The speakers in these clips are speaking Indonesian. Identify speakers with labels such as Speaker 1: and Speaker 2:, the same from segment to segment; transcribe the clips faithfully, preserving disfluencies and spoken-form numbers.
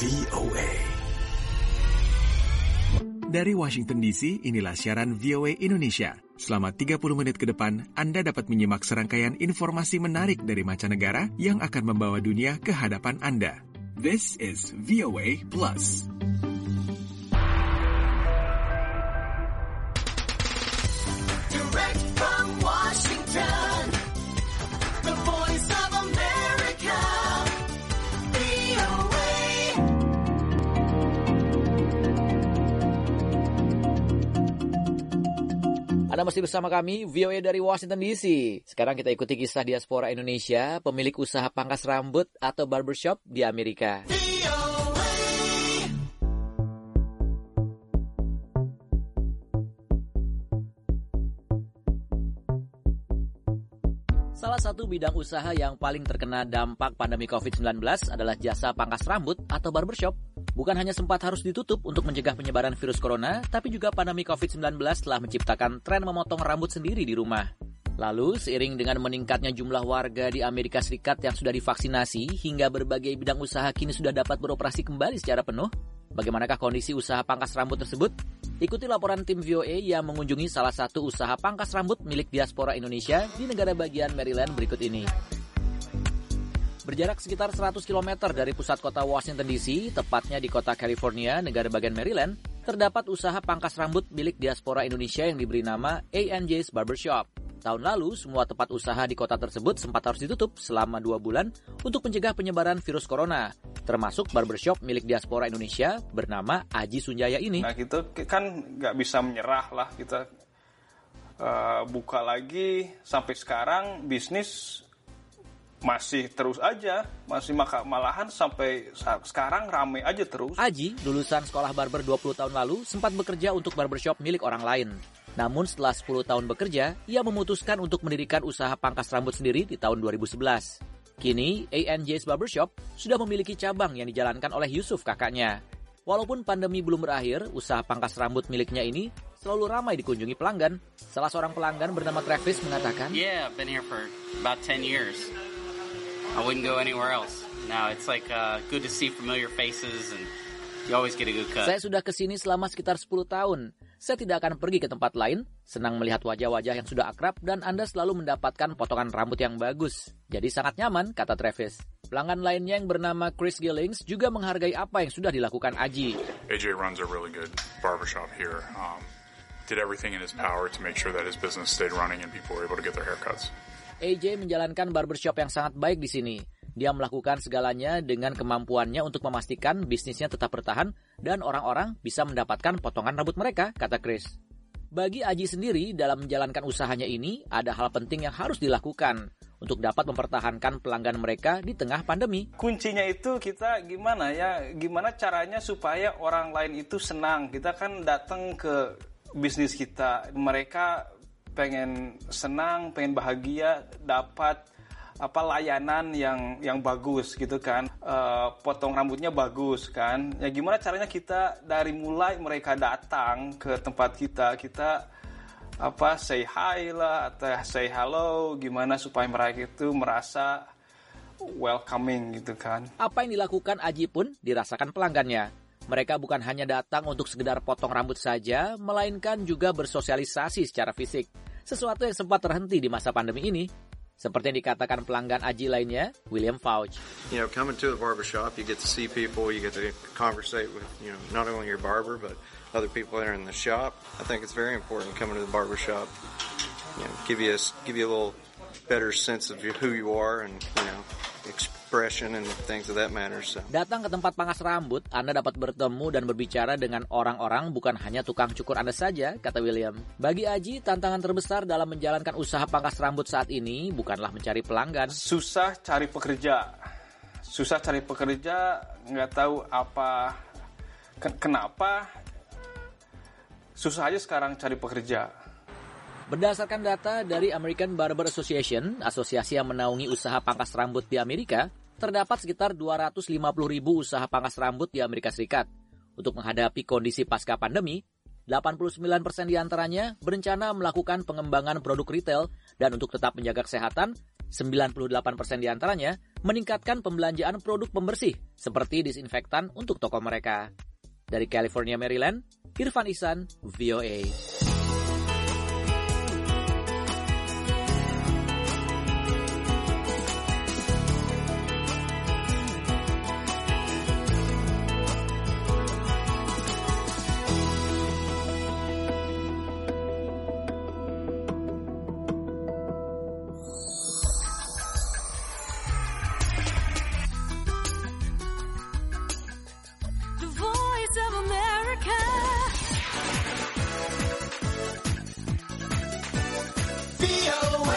Speaker 1: V O A. Dari Washington D C, inilah siaran V O A Indonesia. Selama tiga puluh menit ke depan, Anda dapat menyimak serangkaian informasi menarik dari mancanegara yang akan membawa dunia ke hadapan Anda. This is V O A Plus.
Speaker 2: Direct from Washington, the voice of America, V O A.
Speaker 3: Anda masih bersama kami, V O A dari Washington D C. Sekarang kita ikuti kisah diaspora Indonesia, pemilik usaha pangkas rambut atau barbershop di Amerika. Salah satu bidang usaha yang paling terkena dampak pandemi covid sembilan belas adalah jasa pangkas rambut atau barbershop. Bukan hanya sempat harus ditutup untuk mencegah penyebaran virus corona, tapi juga pandemi covid sembilan belas telah menciptakan tren memotong rambut sendiri di rumah. Lalu, seiring dengan meningkatnya jumlah warga di Amerika Serikat yang sudah divaksinasi, hingga berbagai bidang usaha kini sudah dapat beroperasi kembali secara penuh, bagaimanakah kondisi usaha pangkas rambut tersebut? Ikuti laporan tim V O A yang mengunjungi salah satu usaha pangkas rambut milik diaspora Indonesia di negara bagian Maryland berikut ini. Berjarak sekitar seratus kilometer dari pusat kota Washington D C, tepatnya di kota California, negara bagian Maryland, terdapat usaha pangkas rambut milik diaspora Indonesia yang diberi nama A and J's Barbershop. Tahun lalu, semua tempat usaha di kota tersebut sempat harus ditutup selama dua bulan untuk mencegah penyebaran virus corona, termasuk barbershop milik diaspora Indonesia bernama Aji Sunjaya ini.
Speaker 4: Nah, kita kan nggak bisa menyerah lah, kita uh, buka lagi sampai sekarang bisnis masih terus aja, masih maka malahan sampai sekarang ramai aja terus.
Speaker 3: Aji, lulusan sekolah barber dua puluh tahun lalu, sempat bekerja untuk barbershop milik orang lain. Namun setelah sepuluh tahun bekerja, ia memutuskan untuk mendirikan usaha pangkas rambut sendiri di tahun dua ribu sebelas. Kini, A and J's Barbershop sudah memiliki cabang yang dijalankan oleh Yusuf kakaknya. Walaupun pandemi belum berakhir, usaha pangkas rambut miliknya ini selalu ramai dikunjungi pelanggan. Salah seorang pelanggan bernama Travis mengatakan,
Speaker 5: Yeah, I've been here for about ten years. I wouldn't go anywhere else. Now, it's like uh, good to see familiar faces and you always get a good cut.
Speaker 3: Saya sudah kesini selama sekitar sepuluh tahun. Saya tidak akan pergi ke tempat lain, senang melihat wajah-wajah yang sudah akrab dan Anda selalu mendapatkan potongan rambut yang bagus. Jadi sangat nyaman, kata Travis. Pelanggan lainnya yang bernama Chris Gillings juga menghargai apa yang sudah dilakukan Aji.
Speaker 6: A J runs a really good barbershop here. Um, did everything in his power to make sure that his business stayed running and people were able to get their haircuts.
Speaker 3: A J menjalankan barbershop yang sangat baik di sini. Dia melakukan segalanya dengan kemampuannya untuk memastikan bisnisnya tetap bertahan dan orang-orang bisa mendapatkan potongan rambut mereka, kata Chris. Bagi Aji sendiri, dalam menjalankan usahanya ini, ada hal penting yang harus dilakukan untuk dapat mempertahankan pelanggan mereka di tengah pandemi.
Speaker 4: Kuncinya itu kita gimana ya, gimana caranya supaya orang lain itu senang. Kita kan datang ke bisnis kita, mereka pengen senang, pengen bahagia, dapat apa layanan yang yang bagus gitu kan, uh, potong rambutnya bagus kan. Ya gimana caranya kita dari mulai mereka datang ke tempat kita, kita apa say hi lah atau say hello, gimana supaya mereka itu merasa welcoming gitu kan.
Speaker 3: Apa yang dilakukan Aji pun dirasakan pelanggannya. Mereka bukan hanya datang untuk sekedar potong rambut saja, melainkan juga bersosialisasi secara fisik. Sesuatu yang sempat terhenti di masa pandemi ini. Seperti yang dikatakan pelanggan Aji lainnya, William Fauch.
Speaker 7: You know, coming to the barbershop, you get to see people, you get to conversate with, you know, not only your barber, but other people that are in the shop. I think it's very important coming to the barbershop. You know, give you a, give you a little better sense of who you are and, you know, expression and things of that matter. So.
Speaker 3: Datang ke tempat pangkas rambut, Anda dapat bertemu dan berbicara dengan orang-orang, bukan hanya tukang cukur Anda saja, kata William. Bagi Aji, tantangan terbesar dalam menjalankan usaha pangkas rambut saat ini bukanlah mencari pelanggan.
Speaker 4: Susah cari pekerja. Susah cari pekerja, nggak tahu apa, ke- kenapa. Susah aja sekarang cari pekerja.
Speaker 3: Berdasarkan data dari American Barber Association, asosiasi yang menaungi usaha pangkas rambut di Amerika, terdapat sekitar dua ratus lima puluh ribu usaha pangkas rambut di Amerika Serikat. Untuk menghadapi kondisi pasca pandemi, delapan puluh sembilan persen diantaranya berencana melakukan pengembangan produk retail dan untuk tetap menjaga kesehatan, sembilan puluh delapan persen diantaranya meningkatkan pembelanjaan produk pembersih seperti disinfektan untuk toko mereka. Dari California, Maryland, Irfan Ihsan, V O A.
Speaker 2: The Voice of America. V O A.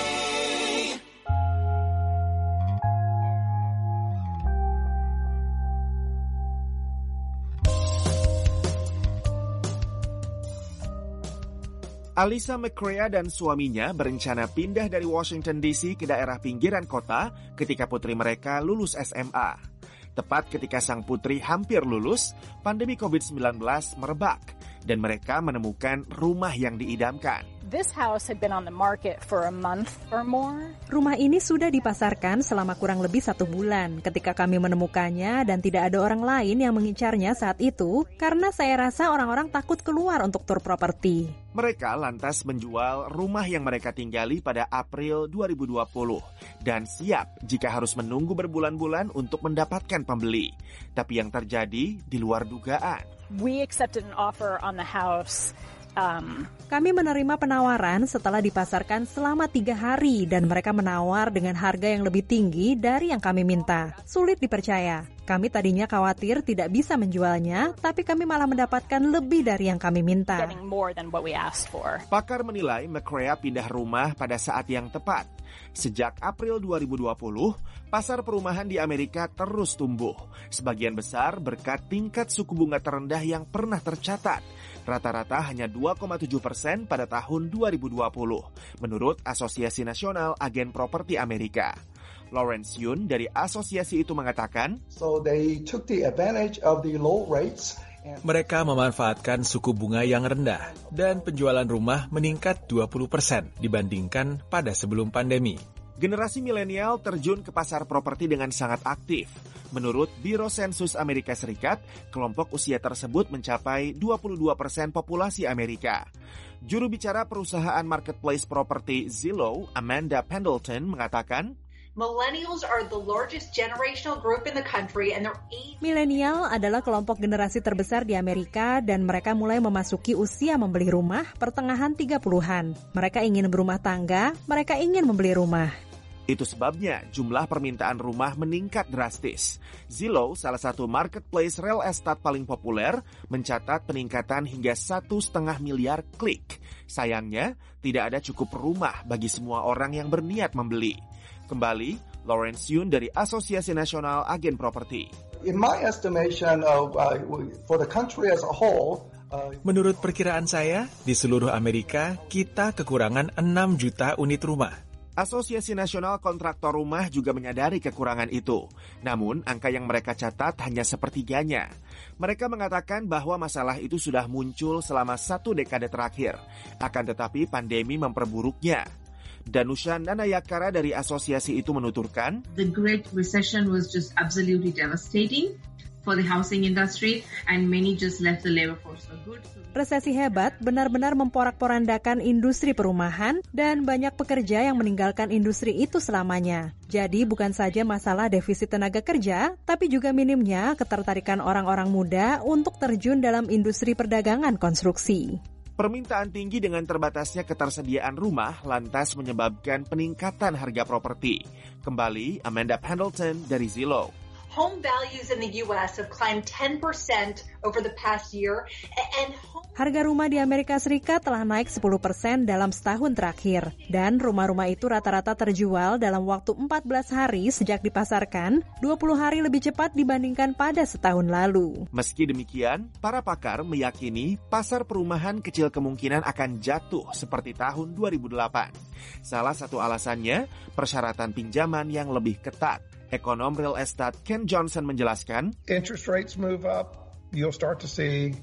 Speaker 1: Alisa McCrea dan suaminya berencana pindah dari Washington D C ke daerah pinggiran kota ketika putri mereka lulus S M A. Tepat ketika sang putri hampir lulus, pandemi covid sembilan belas merebak dan mereka menemukan rumah yang diidamkan.
Speaker 8: This house had been on the market for a month or more.
Speaker 9: Rumah ini sudah dipasarkan selama kurang lebih satu bulan ketika kami menemukannya dan tidak ada orang lain yang mengincarnya saat itu karena saya rasa orang-orang takut keluar untuk tur properti.
Speaker 1: Mereka lantas menjual rumah yang mereka tinggali pada April dua ribu dua puluh dan siap jika harus menunggu berbulan-bulan untuk mendapatkan pembeli. Tapi yang terjadi di luar dugaan.
Speaker 8: We accepted an offer on the house. Um,
Speaker 9: Kami menerima penawaran setelah dipasarkan selama tiga hari dan mereka menawar dengan harga yang lebih tinggi dari yang kami minta. Sulit dipercaya. Kami tadinya khawatir tidak bisa menjualnya, tapi kami malah mendapatkan lebih dari yang kami minta.
Speaker 8: getting more than what we asked for.
Speaker 1: Pakar menilai McCrea pindah rumah pada saat yang tepat. Sejak April dua ribu dua puluh, pasar perumahan di Amerika terus tumbuh. Sebagian besar berkat tingkat suku bunga terendah yang pernah tercatat. Rata-rata hanya dua koma tujuh persen pada tahun dua ribu dua puluh, menurut Asosiasi Nasional Agen Properti Amerika. Lawrence Yun dari asosiasi itu mengatakan,
Speaker 10: So they took the advantage of the low rates.
Speaker 1: mereka memanfaatkan suku bunga yang rendah dan penjualan rumah meningkat dua puluh persen dibandingkan pada sebelum pandemi. Generasi milenial terjun ke pasar properti dengan sangat aktif. Menurut Biro Sensus Amerika Serikat, kelompok usia tersebut mencapai dua puluh dua persen populasi Amerika. Juru bicara perusahaan marketplace properti Zillow, Amanda Pendleton, mengatakan,
Speaker 11: Millennials are the largest generational group in the country and they're eight.
Speaker 9: Milenial adalah kelompok generasi terbesar di Amerika dan mereka mulai memasuki usia membeli rumah pertengahan tiga puluhan. Mereka ingin berumah tangga, mereka ingin membeli rumah.
Speaker 1: Itu sebabnya jumlah permintaan rumah meningkat drastis. Zillow, salah satu marketplace real estate paling populer, mencatat peningkatan hingga satu setengah miliar klik. Sayangnya, tidak ada cukup rumah bagi semua orang yang berniat membeli. Kembali, Lawrence Yun dari Asosiasi Nasional Agen Properti.
Speaker 10: In my estimation of uh, for the country as a whole, uh,
Speaker 1: Menurut perkiraan saya, di seluruh Amerika, kita kekurangan enam juta unit rumah. Asosiasi Nasional Kontraktor Rumah juga menyadari kekurangan itu. Namun, angka yang mereka catat hanya sepertiganya. Mereka mengatakan bahwa masalah itu sudah muncul selama satu dekade terakhir. Akan tetapi, pandemi memperburuknya. Danusha Nanayakara dari asosiasi itu menuturkan,
Speaker 12: The Great Recession was just absolutely devastating for the housing industry and many just left the labor force for good.
Speaker 9: Resesi hebat benar-benar memporak-porandakan industri perumahan dan banyak pekerja yang meninggalkan industri itu selamanya. Jadi bukan saja masalah defisit tenaga kerja, tapi juga minimnya ketertarikan orang-orang muda untuk terjun dalam industri perdagangan konstruksi.
Speaker 1: Permintaan tinggi dengan terbatasnya ketersediaan rumah lantas menyebabkan peningkatan harga properti. Kembali, Amanda Pendleton dari Zillow.
Speaker 11: Home values in the U S have climbed ten percent over the past year and home
Speaker 9: Harga rumah di Amerika Serikat telah naik sepuluh persen dalam setahun terakhir. Dan rumah-rumah itu rata-rata terjual dalam waktu empat belas hari sejak dipasarkan, dua puluh hari lebih cepat dibandingkan pada setahun lalu.
Speaker 1: Meski demikian, para pakar meyakini pasar perumahan kecil kemungkinan akan jatuh seperti tahun dua ribu delapan. Salah satu alasannya, persyaratan pinjaman yang lebih ketat. Ekonom real estate Ken Johnson menjelaskan,
Speaker 10: interest rates move up, you'll start to see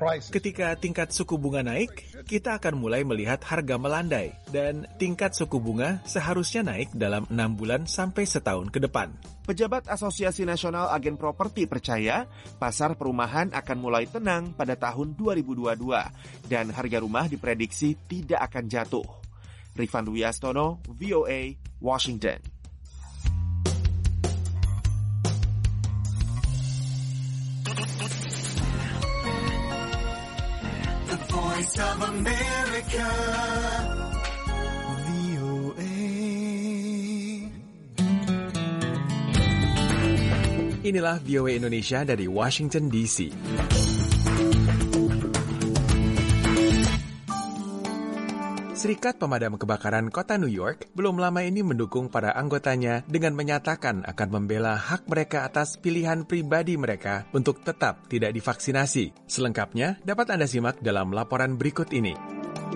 Speaker 10: prices.
Speaker 1: Ketika tingkat suku bunga naik, kita akan mulai melihat harga melandai dan tingkat suku bunga seharusnya naik dalam enam bulan sampai setahun ke depan.
Speaker 13: Pejabat Asosiasi Nasional Agen Properti percaya pasar perumahan akan mulai tenang pada tahun dua ribu dua puluh dua dan harga rumah diprediksi tidak akan jatuh. Rifan Dwi Astono, V O A, Washington.
Speaker 2: The Voice of America, V O A.
Speaker 1: Inilah V O A Indonesia dari Washington D C. Serikat Pemadam Kebakaran Kota New York belum lama ini mendukung para anggotanya dengan menyatakan akan membela hak mereka atas pilihan pribadi mereka untuk tetap tidak divaksinasi. Selengkapnya dapat Anda simak dalam laporan berikut ini.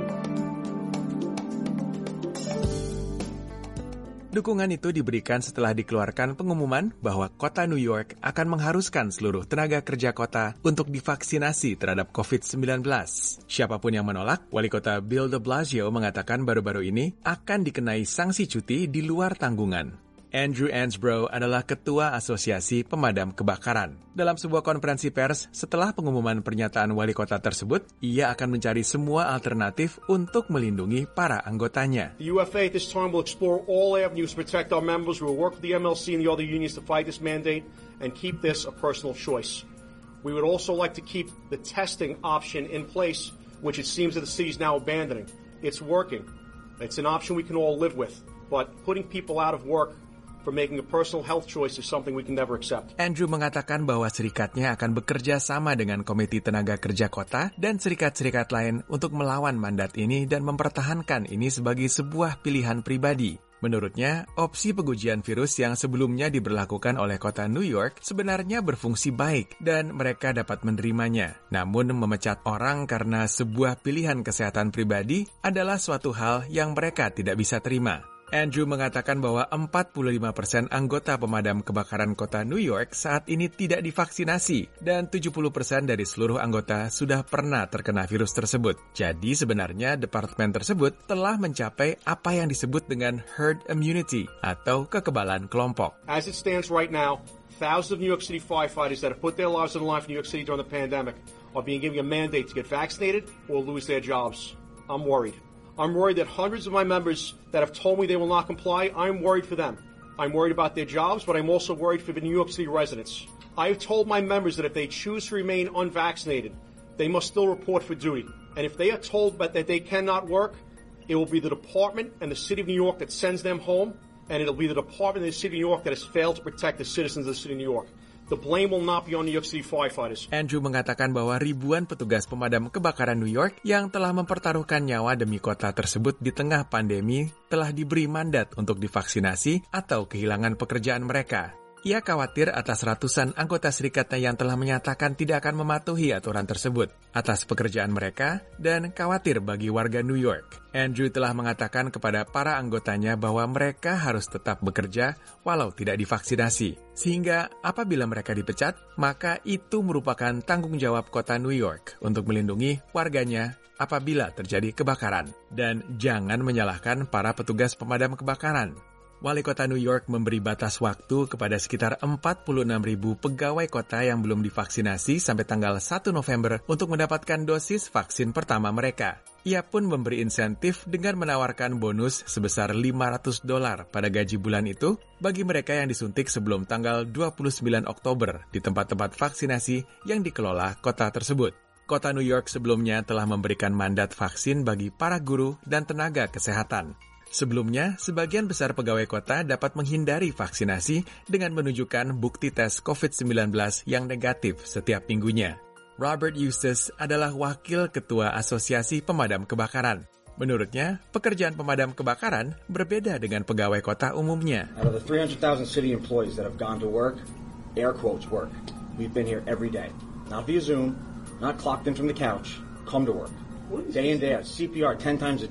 Speaker 1: Dukungan itu diberikan setelah dikeluarkan pengumuman bahwa Kota New York akan mengharuskan seluruh tenaga kerja kota untuk divaksinasi terhadap covid sembilan belas. Siapapun yang menolak, Wali Kota Bill de Blasio mengatakan baru-baru ini akan dikenai sanksi cuti di luar tanggungan. Andrew Ansbro adalah Ketua Asosiasi Pemadam Kebakaran. Dalam sebuah konferensi pers, setelah pengumuman pernyataan wali kota tersebut, ia akan mencari semua alternatif untuk melindungi para anggotanya.
Speaker 14: The U F A at this time will explore all avenues to protect our members. We will work with the M L C and the other unions to fight this mandate and keep this a personal choice. We would also like to keep the testing option in place, which it seems that the city is now abandoning. It's working. It's an option we can all live with. But putting people out of work for making a personal health choice is something we can never accept.
Speaker 1: Andrew mengatakan bahwa serikatnya akan bekerja sama dengan Komite Tenaga Kerja Kota dan serikat-serikat lain untuk melawan mandat ini dan mempertahankan ini sebagai sebuah pilihan pribadi. Menurutnya, opsi pengujian virus yang sebelumnya diberlakukan oleh kota New York sebenarnya berfungsi baik dan mereka dapat menerimanya. Namun, memecat orang karena sebuah pilihan kesehatan pribadi adalah suatu hal yang mereka tidak bisa terima. Andrew mengatakan bahwa empat puluh lima persen anggota pemadam kebakaran kota New York saat ini tidak divaksinasi dan tujuh puluh persen dari seluruh anggota sudah pernah terkena virus tersebut. Jadi sebenarnya departemen tersebut telah mencapai apa yang disebut dengan herd immunity atau kekebalan kelompok.
Speaker 14: As it stands right now, thousands of New York City firefighters that have put their lives on the line for New York City during the pandemic are being given a mandate to get vaccinated or lose their jobs. I'm worried. I'm worried that hundreds of my members that have told me they will not comply, I'm worried for them. I'm worried about their jobs, but I'm also worried for the New York City residents. I've told my members that if they choose to remain unvaccinated, they must still report for duty. And if they are told that they cannot work, it will be the department and the city of New York that sends them home, and it'll be the department and the city of New York that has failed to protect the citizens of the city of New York. The blame will not be on New York City firefighters.
Speaker 1: Andrew mengatakan bahwa ribuan petugas pemadam kebakaran New York yang telah mempertaruhkan nyawa demi kota tersebut di tengah pandemi telah diberi mandat untuk divaksinasi atau kehilangan pekerjaan mereka. Ia khawatir atas ratusan anggota serikatnya yang telah menyatakan tidak akan mematuhi aturan tersebut, atas pekerjaan mereka, dan khawatir bagi warga New York. Andrew telah mengatakan kepada para anggotanya bahwa mereka harus tetap bekerja walau tidak divaksinasi. Sehingga apabila mereka dipecat, maka itu merupakan tanggung jawab kota New York untuk melindungi warganya apabila terjadi kebakaran. Dan jangan menyalahkan para petugas pemadam kebakaran. Wali Kota New York memberi batas waktu kepada sekitar empat puluh enam ribu pegawai kota yang belum divaksinasi sampai tanggal satu November untuk mendapatkan dosis vaksin pertama mereka. Ia pun memberi insentif dengan menawarkan bonus sebesar lima ratus dolar pada gaji bulan itu bagi mereka yang disuntik sebelum tanggal dua puluh sembilan Oktober di tempat-tempat vaksinasi yang dikelola kota tersebut. Kota New York sebelumnya telah memberikan mandat vaksin bagi para guru dan tenaga kesehatan. Sebelumnya, sebagian besar pegawai kota dapat menghindari vaksinasi dengan menunjukkan bukti tes covid sembilan belas yang negatif setiap minggunya. Robert Eustace adalah wakil ketua Asosiasi Pemadam Kebakaran. Menurutnya, pekerjaan pemadam kebakaran berbeda dengan pegawai kota umumnya.
Speaker 15: Out of the three hundred thousand city employees that have gone to work, air quotes work. We've been here every day. Not via Zoom, not clocked in from the couch. Come to work. Day in, day out. C P R ten times a day.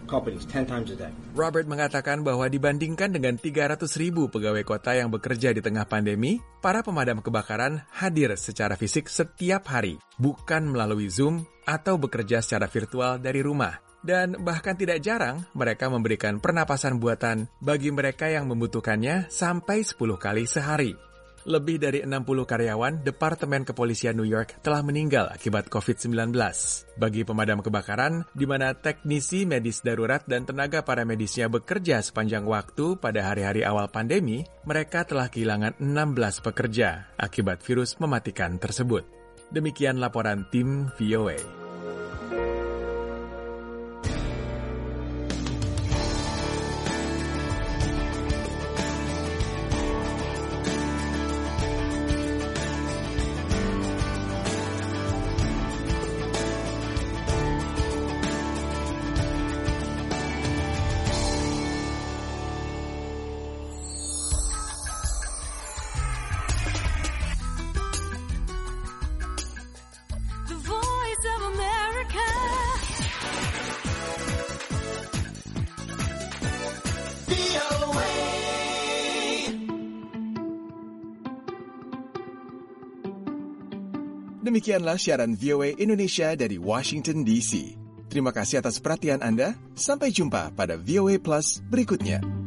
Speaker 15: companies ten times a day.
Speaker 1: Robert mengatakan bahwa dibandingkan dengan tiga ratus ribu pegawai kota yang bekerja di tengah pandemi, para pemadam kebakaran hadir secara fisik setiap hari, bukan melalui Zoom atau bekerja secara virtual dari rumah. Dan bahkan tidak jarang mereka memberikan pernapasan buatan bagi mereka yang membutuhkannya sampai sepuluh kali sehari. Lebih dari enam puluh karyawan Departemen Kepolisian New York telah meninggal akibat covid sembilan belas. Bagi pemadam kebakaran, di mana teknisi medis darurat dan tenaga paramedisnya bekerja sepanjang waktu pada hari-hari awal pandemi, mereka telah kehilangan enam belas pekerja akibat virus mematikan tersebut. Demikian laporan tim V O A. Demikianlah siaran V O A Indonesia dari Washington D C. Terima kasih atas perhatian Anda. Sampai jumpa pada V O A Plus berikutnya.